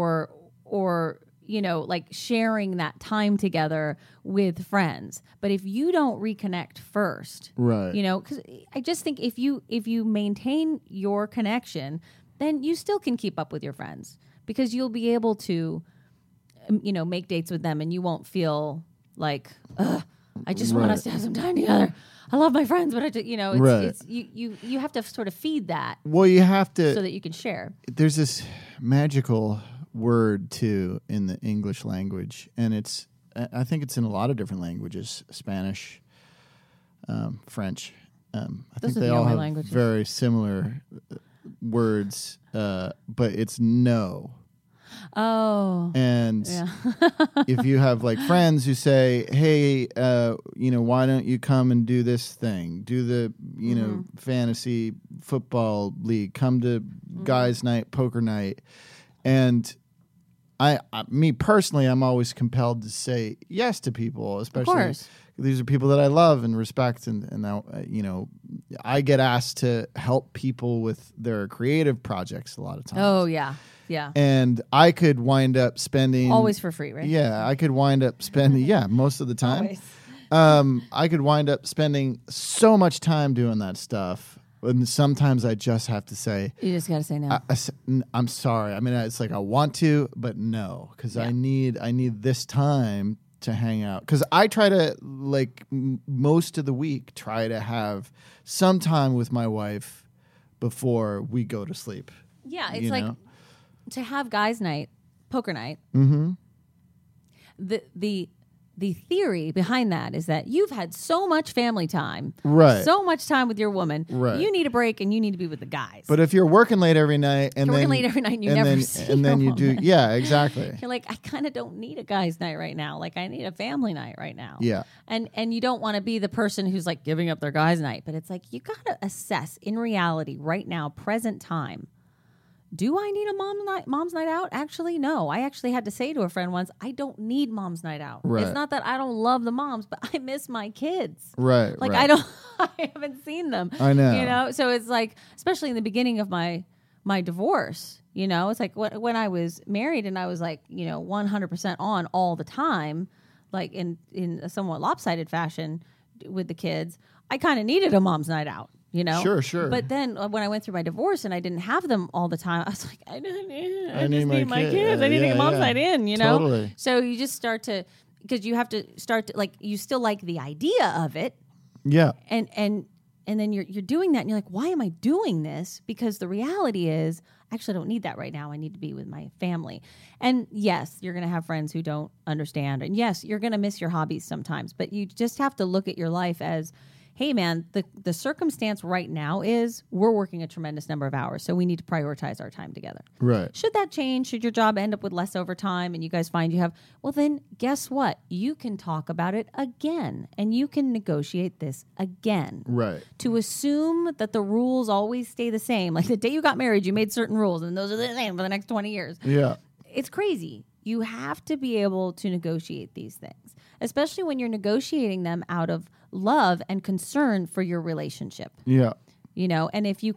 or you know, like sharing that time together with friends. But if you don't reconnect first, right, you know, because I just think if you maintain your connection, then you still can keep up with your friends because you'll be able to, you know, make dates with them and you won't feel like, I just want us to have some time together. I love my friends, but you know, it's you have to sort of feed that. Well, you have to so that you can share. There's this magical word too in the English language, and I think it's in a lot of different languages, Spanish, French. I think they all have languages. Very similar words, but it's no. Oh. And if you have like friends who say, hey, you know, why don't you come and do this thing? Do the, you know, fantasy football league, come to guys' night, poker night. And me personally, I'm always compelled to say yes to people, especially these are people that I love and respect, and you know, I get asked to help people with their creative projects a lot of times. Oh yeah, yeah. And I could wind up spending always for free, right? Yeah, I could wind up spending most of the time. Always. I could wind up spending so much time doing that stuff. And sometimes I just have to say... You just got to say no. I'm sorry. I mean, it's like I want to, but no. Because I need this time to hang out. Because I try to, like, most of the week, try to have some time with my wife before we go to sleep. Yeah, it's like to have guys' night, poker night. Mm-hmm. The theory behind that is that you've had so much family time, right? So much time with your woman, right? You need a break, and you need to be with the guys. But if you're working late every night, and you never see, and then you do, yeah, exactly. You're like, I kind of don't need a guys' night right now. Like, I need a family night right now. Yeah, and you don't want to be the person who's like giving up their guys' night, but it's like you got to assess in reality right now, present time. Do I need a mom's night out? Actually, no. I actually had to say to a friend once, I don't need mom's night out. Right. It's not that I don't love the moms, but I miss my kids. Right. Like right. I haven't seen them. I know. You know, so it's like, especially in the beginning of my divorce, you know, it's like when I was married and I was like, you know, 100% on all the time, like in a somewhat lopsided fashion with the kids, I kind of needed a mom's night out. You know, sure. But then when I went through my divorce and I didn't have them all the time, I was like, I just need my kids. I need to get mom's night in. You know, totally. So you just start to, because you have to start to, like, you still like the idea of it. Yeah. And then you're doing that and you're like, why am I doing this? Because the reality is, I actually don't need that right now. I need to be with my family. And yes, you're going to have friends who don't understand. And yes, you're going to miss your hobbies sometimes. But you just have to look at your life as, hey, man, the circumstance right now is we're working a tremendous number of hours, so we need to prioritize our time together. Right. Should that change? Should your job end up with less overtime and you guys find you have, well, then guess what? You can talk about it again, and you can negotiate this again. Right. To assume that the rules always stay the same, like the day you got married, you made certain rules, and those are the same for the next 20 years. Yeah. It's crazy. You have to be able to negotiate these things, especially when you're negotiating them out of love and concern for your relationship. Yeah. You know, and if you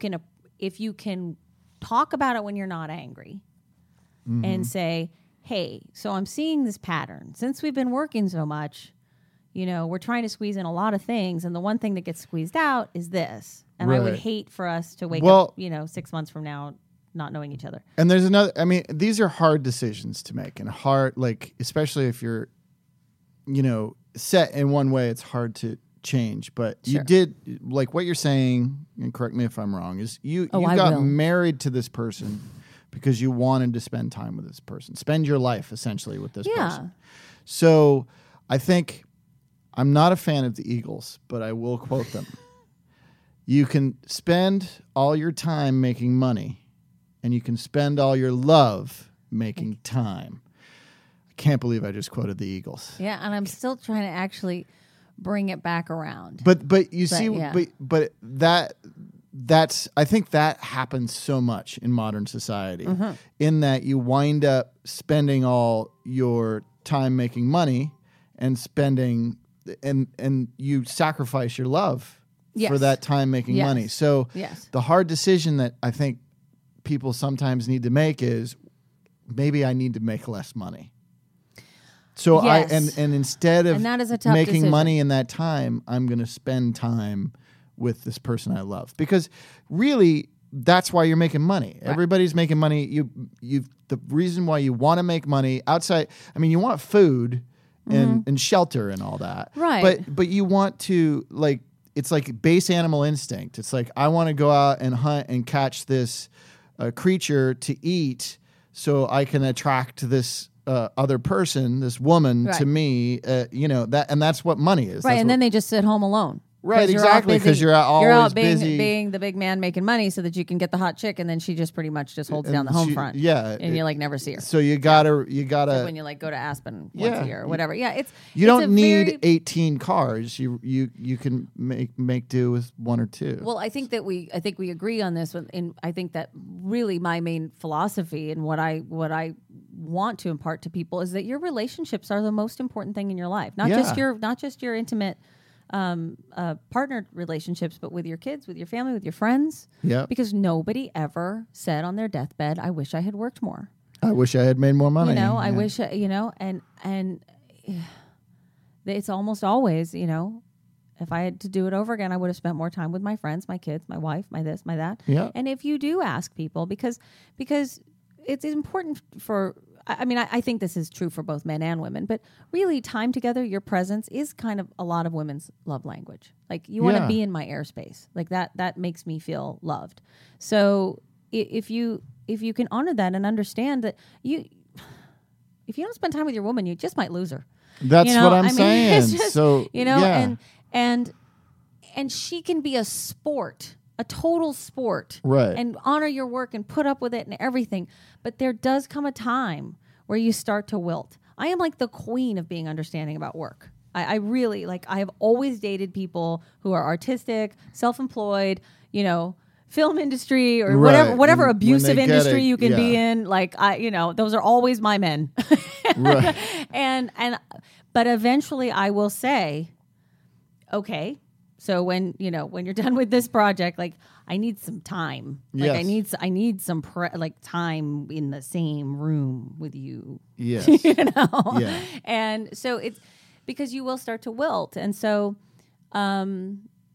can talk about it when you're not angry and say, hey, so I'm seeing this pattern. Since we've been working so much, you know, we're trying to squeeze in a lot of things, and the one thing that gets squeezed out is this. And I would hate for us to wake up, you know, 6 months from now not knowing each other. And there's another, I mean, these are hard decisions to make, and hard, like, especially if you're, you know, set in one way, it's hard to change. But you did, like what you're saying, and correct me if I'm wrong, is you got married to this person because you wanted to spend time with this person, spend your life essentially with this person. So I think I'm not a fan of the Eagles, but I will quote them. You can spend all your time making money, and you can spend all your love making time. I can't believe I just quoted the Eagles. Yeah, and I'm still trying to actually bring it back around. But that's I think that happens so much in modern society, in that you wind up spending all your time making money and spending and you sacrifice your love for that time making money. So the hard decision that I think people sometimes need to make is maybe I need to make less money. So and instead of that is a tough making decision. money in that time, I'm going to spend time with this person I love, because really that's why you're making money. Right. Everybody's making money. You the reason why you want to make money outside. I mean, you want food and shelter and all that. Right. But you want to, like, it's like base animal instinct. It's like, I want to go out and hunt and catch this creature to eat so I can attract this other person, this woman, to me. That's what money is. Right, and then they just sit home alone. Right, exactly, because you're always busy being the big man making money so that you can get the hot chick, and then she just pretty much just holds down the home front. Yeah, and you like never see her. So you gotta like when you like go to Aspen once a year or whatever. Yeah, you don't need 18 cars. You can make do with one or two. Well, I think we agree on this. And I think that really my main philosophy and what I want to impart to people is that your relationships are the most important thing in your life. Not just your intimate partnered relationships, but with your kids, with your family, with your friends. Yeah. Because nobody ever said on their deathbed, "I wish I had worked more. I wish I had made more money." I wish, and it's almost always, if I had to do it over again, I would have spent more time with my friends, my kids, my wife, my this, my that. Yeah. And if you do ask people, because it's important for, I think this is true for both men and women, but really time together, your presence is kind of a lot of women's love language. Like, you want to be in my airspace. Like that makes me feel loved. So if you can honor that and understand that if you don't spend time with your woman, you just might lose her. That's what I'm saying. It's just, so, and she can be a sport, a total sport, right? And honor your work and put up with it and everything. But there does come a time where you start to wilt. I am like the queen of being understanding about work. I really, I have always dated people who are artistic, self-employed, film industry or whatever abusive industry you can be in. Those are always my men. Right. But eventually I will say, okay, so when you're done with this project, I need some time. I need some time in the same room with you. Yes. Yeah. And so it's because you will start to wilt. And so I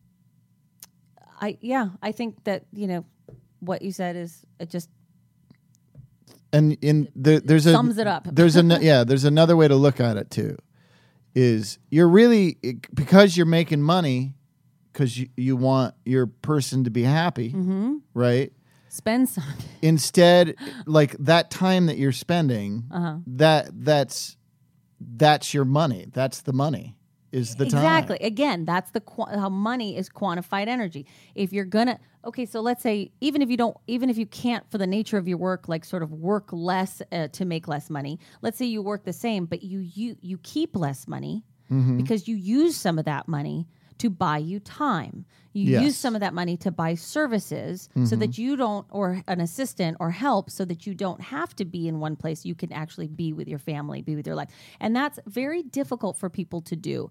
think that, what you said is just and sums it up. There's another way to look at it too. Is you're really, because you're making money, because you want your person to be happy, right? Spend some. Instead, that time that you're spending, that's your money. That's the money. Is the time. Exactly. Again, that's how money is quantified energy. If you're gonna, so let's say even if you can't, for the nature of your work, sort of work less to make less money. Let's say you work the same, but you keep less money because you use some of that money to buy you time. You use some of that money to buy services so that you don't, or an assistant or help, so that you don't have to be in one place. You can actually be with your family, be with your life. And that's very difficult for people to do.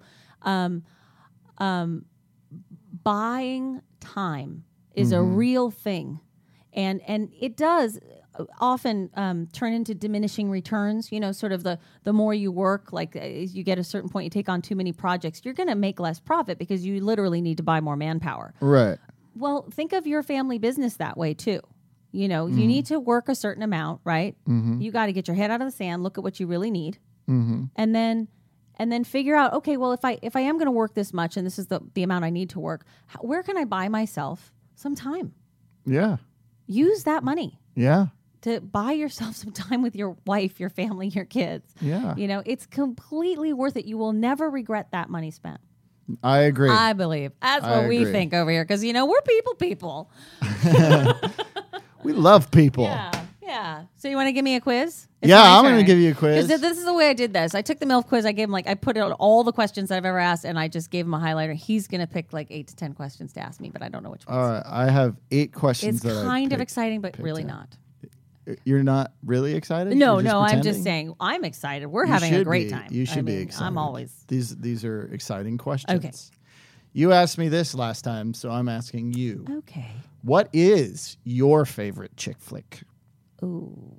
Buying time is a real thing. And it does often turn into diminishing returns. Sort of the more you work, as you get a certain point, you take on too many projects, you're going to make less profit because you literally need to buy more manpower. Right. Well, think of your family business that way too. You need to work a certain amount, right? You got to get your head out of the sand, look at what you really need, and then figure out, okay, well, if I am going to work this much and this is the amount I need to work, where can I buy myself some time? Yeah. Use that money. Yeah. to buy yourself some time with your wife, your family, your kids. Yeah. It's completely worth it. You will never regret that money spent. I agree. I believe. That's what we think over here. Because, we're people. We love people. Yeah. So you want to give me a quiz? I'm going to give you a quiz. Because this is the way I did this. I took the MILF quiz. I gave him I put out all the questions that I've ever asked, and I just gave him a highlighter. He's going to pick 8 to 10 questions to ask me, but I don't know which ones. All right. I have 8 questions. It's kind of exciting, but really not. You're not really excited? No, I'm just saying I'm excited. We're having a great time. You should be excited. I'm always. These are exciting questions. Okay. You asked me this last time, so I'm asking you. Okay. What is your favorite chick flick? Ooh.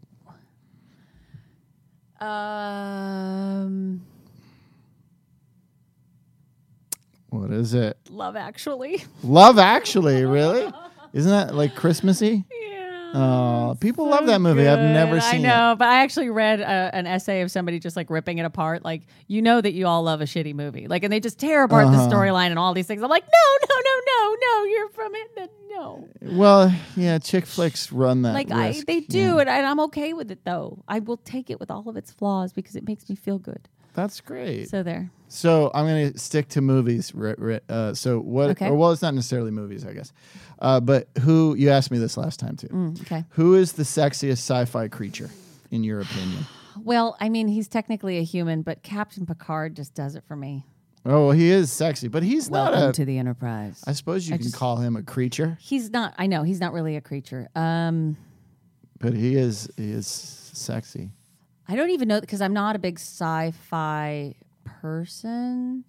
What is it? Love Actually. Love Actually, really? Isn't that Christmassy? Oh, people love that movie. I've never seen it. I know, but I actually read an essay of somebody just ripping it apart. That you all love a shitty movie. And they just tear apart the storyline and all these things. I'm like, no, you're from it. No. Well, yeah, chick flicks run that risk. They do, and I'm okay with it, though. I will take it with all of its flaws because it makes me feel good. That's great. So there. So I'm going to stick to movies. So what? Okay. Well, it's not necessarily movies, I guess. But who? You asked me this last time too. Okay. Who is the sexiest sci-fi creature in your opinion? Well, he's technically a human, but Captain Picard just does it for me. Oh, well, he is sexy, but he's Welcome to the Enterprise. I suppose you can call him a creature. He's not. I know he's not really a creature. But he is sexy. I don't even know because I'm not a big sci-fi person.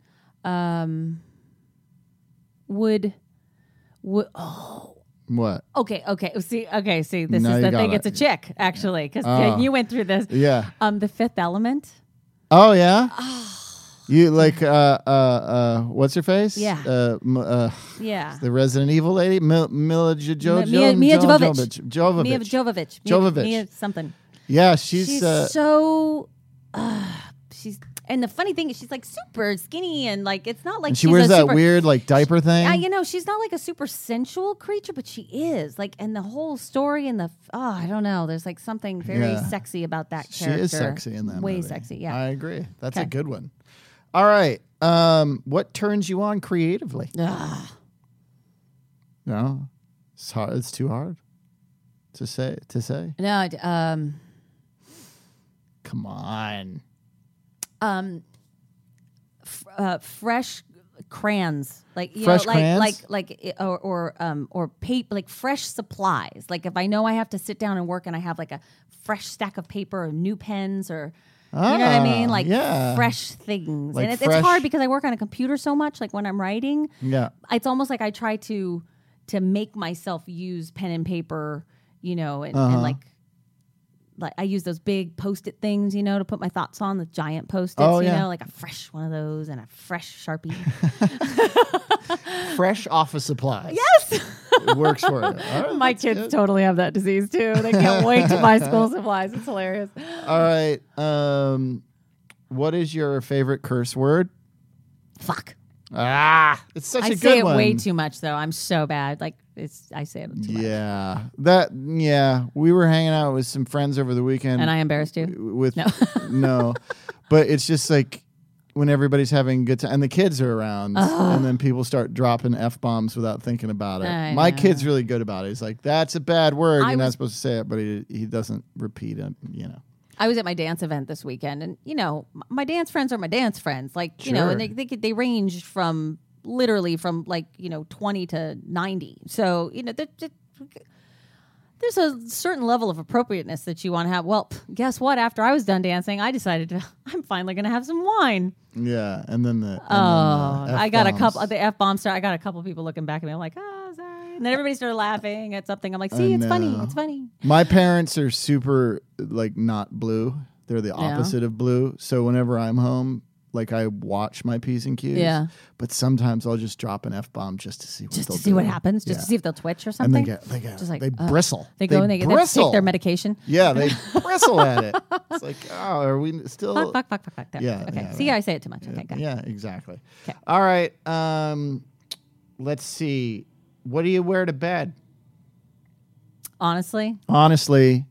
What? Okay. See, this is the thing. It's a chick, actually, because you went through this. Yeah. The Fifth Element. Oh yeah. You what's her face? Yeah. Yeah. The Resident Evil lady, Mia Jovovich. Mia Jovovich. Mia something. Yeah, she's so. And the funny thing is, she's super skinny and it's not like and she wears that weird diaper thing. She's not a super sensual creature, but she is and the whole story and I don't know. There's something very sexy about that character. She is sexy in that movie. Way sexy. Yeah, I agree. That's a good one. All right. What turns you on creatively? No, it's hard. It's too hard to say. No. Come on. Fresh crayons, crayons? or paper, fresh supplies. If I know I have to sit down and work, and I have a fresh stack of paper or new pens or. You know what I mean? Fresh things. And it's hard because I work on a computer so much, when I'm writing. Yeah. It's almost I try to make myself use pen and paper, and I use those big Post-it things, to put my thoughts on, the giant Post-its, a fresh one of those and a fresh Sharpie. Fresh office supplies. Yes. It works for you. Right, my kids totally have that disease too. They can't wait to buy school supplies. It's hilarious. All right. What is your favorite curse word? Fuck. It's such a good one. I say it way too much though. I'm so bad. I say it too much. We were hanging out with some friends over the weekend. And I embarrassed you? No. But it's just when everybody's having a good time and the kids are around and then people start dropping F-bombs without thinking about it. My kid's really good about it. He's like, that's a bad word. You're not supposed to say it, but he doesn't repeat it, I was at my dance event this weekend and, my dance friends are my dance friends. And they range from literally from 20 to 90. So, there's a certain level of appropriateness that you want to have. Well, guess what? After I was done dancing, I decided I'm finally going to have some wine. Yeah. And then I got a couple, the F-bomb star. I got a couple people looking back at me. I'm like, sorry. And then everybody started laughing at something. I'm like, see, it's funny. It's funny. My parents are super not blue. They're the opposite of blue. So whenever I'm home, I watch my P's and Q's. Yeah. But sometimes I'll just drop an F-bomb just to see what Just to see what happens? Just to see if they'll twitch or something? And they bristle. They go and they take their medication? Yeah, they bristle at it. It's are we still... Fuck. Yeah. Okay. Yeah, See, I say it too much. Okay, got it. Yeah, exactly. Okay. All right. Let's see. What do you wear to bed? Honestly,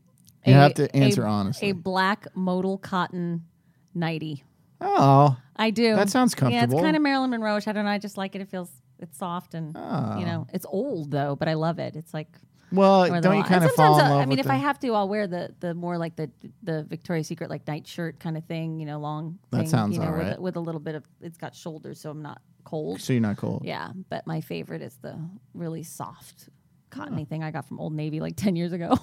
You have to answer honestly. A black modal cotton nightie. Oh. I do. That sounds comfortable. Yeah, it's kind of Marilyn Monroe-ish. I don't know. I just like it. It's soft and, it's old though, but I love it. It's like... Well, don't you kind of fall in love I mean, with if I have to, I'll wear the more like the Victoria's Secret like night shirt kind of thing, long That thing, sounds all right. with a little bit of, it's got shoulders, so I'm not cold. So you're not cold. Yeah, but my favorite is the really soft cottony thing I got from Old Navy like 10 years ago.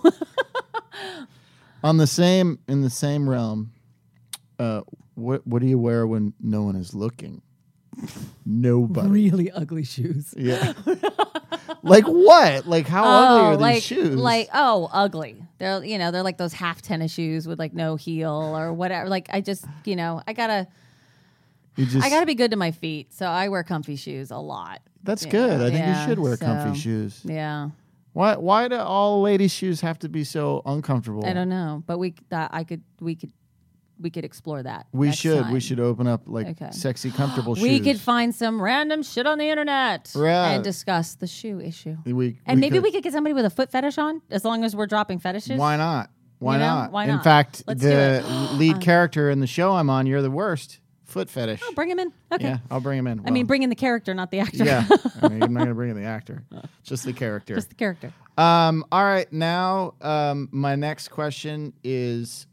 In the same realm, what do you wear when no one is looking? Nobody. Really ugly shoes. Yeah. Like what? Like how ugly are these shoes? Ugly. They're they're like those half tennis shoes with like no heel or whatever. Like I just I gotta be good to my feet, so I wear comfy shoes a lot. That's good. I think you should wear comfy shoes. Yeah. Why do all ladies' shoes have to be so uncomfortable? I don't know, but we could explore that. We should open up sexy, comfortable shoes. We could find some random shit on the internet and discuss the shoe issue. Maybe we could get somebody with a foot fetish on, as long as we're dropping fetishes. Why not? Why not? Why not? In fact, the lead character in the show I'm on, you're the worst. Foot fetish. Oh, bring him in. Okay. Yeah, I'll bring him in. Well, I mean, bring in the character, not the actor. Yeah. I'm not going to bring in the actor. Just the character. Just the character. All right. Now, my next question is...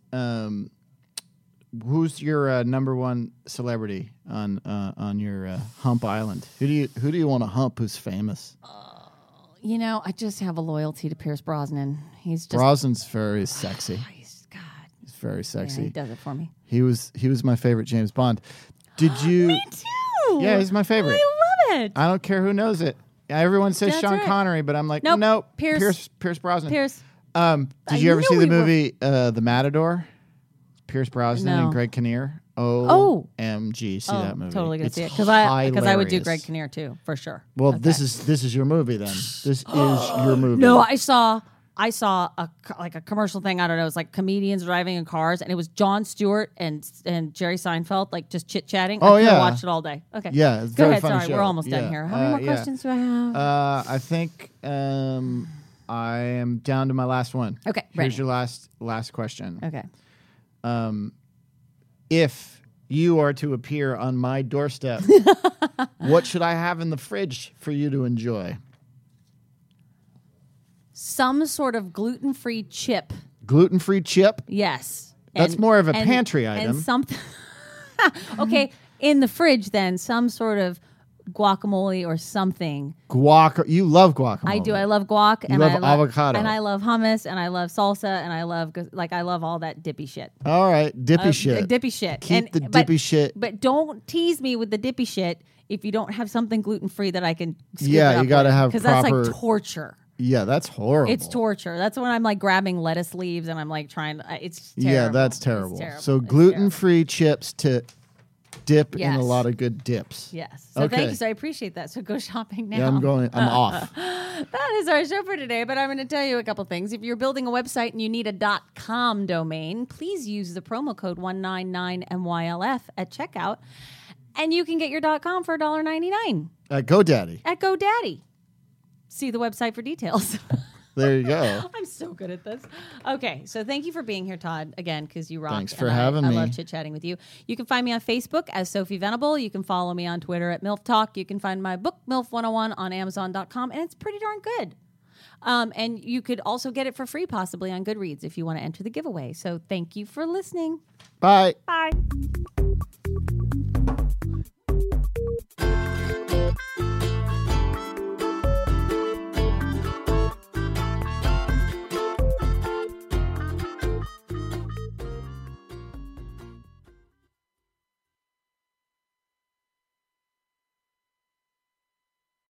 who's your number one celebrity on your hump island? Who do you want to hump who's famous? I just have a loyalty to Pierce Brosnan. Brosnan's very sexy. He's very sexy. Yeah, he does it for me. He was my favorite James Bond. Did you? Me too. Yeah, he's my favorite. I love it. I don't care who knows it. Everyone says That's Sean right. Connery, but I'm like, nope. no, Pierce Brosnan. Pierce. Did you ever see the movie The Matador? Pierce Brosnan and Greg Kinnear. OMG, see that movie? Totally gonna see it because I would do Greg Kinnear too for sure. Well, this is your movie then. This is your movie. No, I saw a commercial thing. I don't know. It was like comedians driving in cars, and it was Jon Stewart and Jerry Seinfeld like just chit chatting. Oh, I yeah, watched it all day. Okay, yeah, it's go very ahead. funny Sorry, show. we're almost done here. How many more questions do I have? I think I am down to my last one. Okay, here's your last question. Okay. If you are to appear on my doorstep, what should I have in the fridge for you to enjoy? Some sort of gluten-free chip. Gluten-free chip? Yes. That's more of a pantry item. And something. Okay, in the fridge then, some sort of guacamole or something. You love guacamole. I do. I love guac. You love avocado. And I love hummus, and I love salsa, and I love all that dippy shit. All right, dippy shit. Dippy shit. Keep the dippy shit. But don't tease me with the dippy shit if you don't have something gluten-free that I can scoop Yeah, it up you got to have because proper... that's like torture. Yeah, that's horrible. It's torture. That's when I'm like grabbing lettuce leaves and I'm like trying. It's terrible. Yeah, that's terrible. So gluten-free chips to dip in a lot of good dips. Yes. So thank you. So I appreciate that. So go shopping now. Yeah, I'm off. That is our show for today, but I'm going to tell you a couple things. If you're building a website and you need a .com domain, please use the promo code 199MYLF at checkout, and you can get your .com for $1.99. At GoDaddy. At GoDaddy. See the website for details. There you go. I'm so good at this. Okay, so thank you for being here, Todd, again, because you rock. Thanks for having me. I love chit-chatting with you. You can find me on Facebook as Sophie Venable. You can follow me on Twitter at MILF Talk. You can find my book, MILF 101, on Amazon.com, and it's pretty darn good. And you could also get it for free, possibly, on Goodreads if you want to enter the giveaway. So thank you for listening. Bye. Bye.